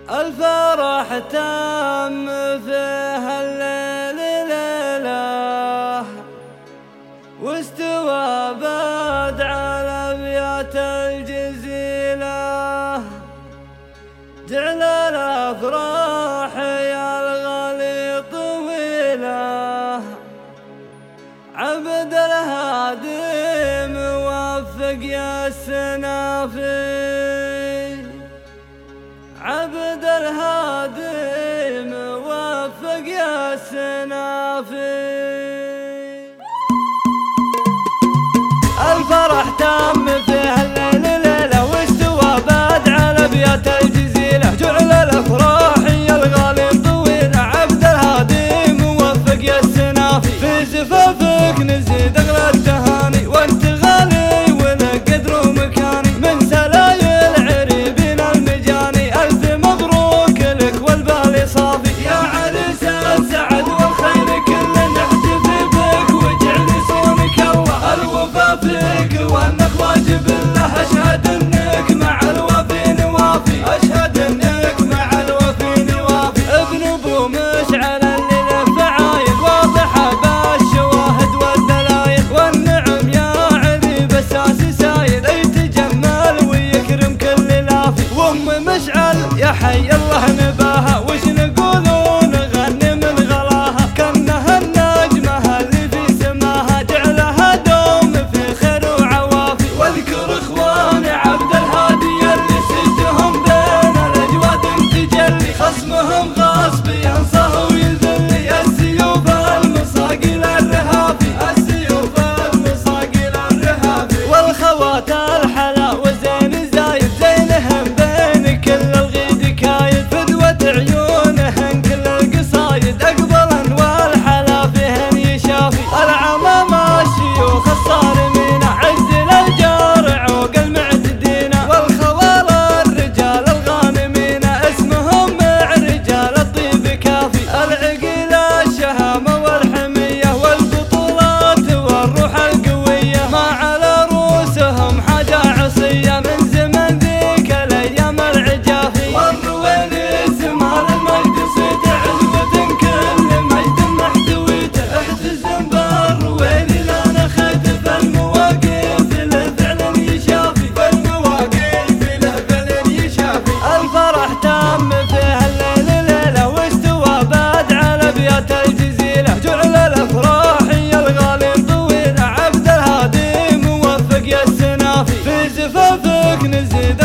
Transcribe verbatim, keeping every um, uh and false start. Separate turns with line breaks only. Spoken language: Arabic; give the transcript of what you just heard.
الفرح تم فيه الليل ليلة، واستوى بدع الأبيات الجزيلة، جعل الأفراح يا الغالي طويلة، عبد الهادي موفق يا السنافي، عبد الهادي موفق يا السنافي. الفرح تم فيه الليل ليلة، واستوى بدع الأبيات الجزيلة، جعل الأفراح يا الغالي طويلة، عبد الهادي موفق يا السنافي، في زفافك نزيد أغلى التهاني، وانت غالي ولك قدر ومكاني، من سلايل عريبين المجاني، ألف مبروك لك والبال صافي، يا عريس السعد والخير كل نحتفي بك، واجعل صونك الله الوفا فيك، وانك واجب له، اشهد انك مع الوفي نوافي، اشهد انك مع الوفي نوافي. ابن ابو مشعل اللي له فعايل واضحه بالشواهد والدلايل، والنعم يا عريب اساس سايل، يتجمل ويكرم كل لافي، وام مشعل يا حي الله نباها، وش نقولون نغني من غلاها، كانها النجمه اللي في سماها، جعلها دوم في خير وعوافي. واذكر اخواني عبد الهادي اللي سجهم بين الاجواد تجلي، خصمهم غصب ينصه ويذلي، السيوف المصاقل الرهافي، السيوف المصاقل الرهافي. والخوات الحلا وزين زايد، زينهم بين كل الغيد كايد، فدوة عيونهن كل القصايد، اقبلا والحلا فيهن يشافي، العمام الشيوخ الصارمين، عز للجار عوق المعتدين، والخوال الرجال الغانمين، اسمهم مع رجال الطيب كافي، العقيل الشهامة والحمية، والبطولات والروح القوية، ما على رؤوسهم حاجة عصية، من زمن ذيك الايام العجافي، والرويلي سمال المجد صيت عزوة كل مجد محتويته، احتزم بالرويلي لان خدف المواقف له فعلا يشافي، والمواقف له فعلا يشافي. الفرح تم فيه الليل ليلة، واستوى بدع الأبيات الجزيلة، جعل الأفراح يا الغالي طويلة، عبد الهادي موفق يا السنافي، في زفافك نزيد